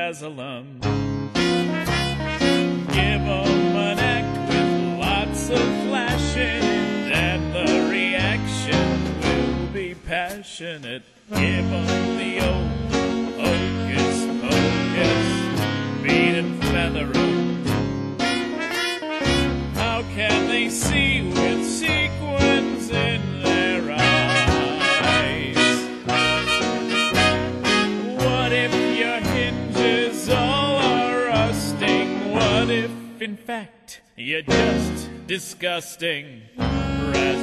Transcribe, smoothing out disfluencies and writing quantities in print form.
dazzle 'em. Give 'em an act with lots of flashing, and the reaction will be passionate. Give 'em the old hocus pocus, beat and feather 'em. How can they see with sequins in their eyes? What if your hinges all are rusting? What if, in fact, you're just disgusting?